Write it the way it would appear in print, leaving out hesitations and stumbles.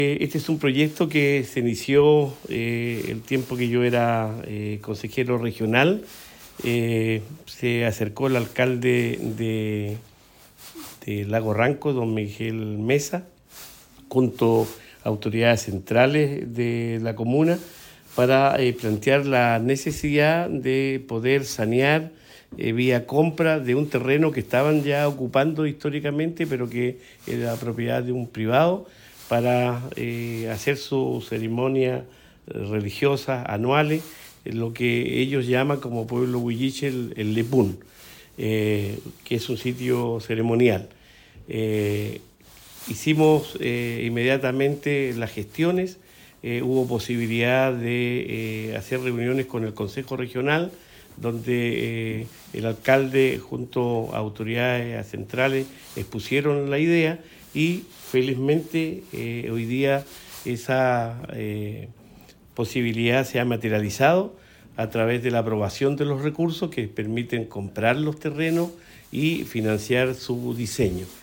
Este es un proyecto que se inició el tiempo que yo era consejero regional. Se acercó el alcalde de Lago Ranco, don Miguel Mesa, junto a autoridades centrales de la comuna, para plantear la necesidad de poder sanear vía compra de un terreno que estaban ya ocupando históricamente, pero que era propiedad de un privado, para hacer su ceremonia religiosa anuales, lo que ellos llaman como pueblo huilliche el Lepún, que es un sitio ceremonial. Hicimos inmediatamente las gestiones, hubo posibilidad de hacer reuniones con el Consejo Regional, donde el alcalde junto a autoridades centrales expusieron la idea y felizmente hoy día esa posibilidad se ha materializado a través de la aprobación de los recursos que permiten comprar los terrenos y financiar su diseño.